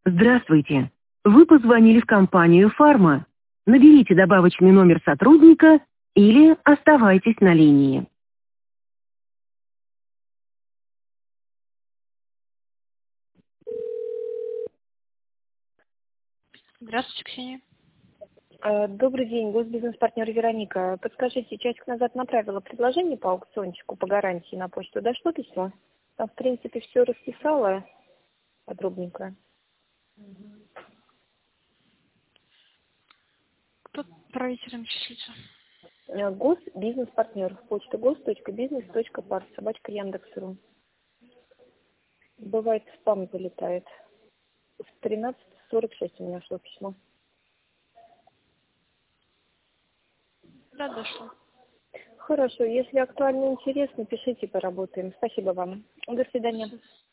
Здравствуйте. Вы позвонили в компанию «Фарма». Наберите добавочный номер сотрудника или оставайтесь на линии. Здравствуйте, Ксения. Добрый день, госбизнес-партнер Вероника. Подскажите, часик назад направила предложение по аукциончику, по гарантии на почту. Дошло письмо? Там, в принципе, все расписала подробненько. Кто правителем числится? Госбизнес-партнер. Почта gos.business.part, собачка Яндекс.ру. Бывает, в спам залетает. В 13:46 у меня шло письмо. Да, дошло. Хорошо, если актуально и интересно, пишите, поработаем. Спасибо вам. До свидания.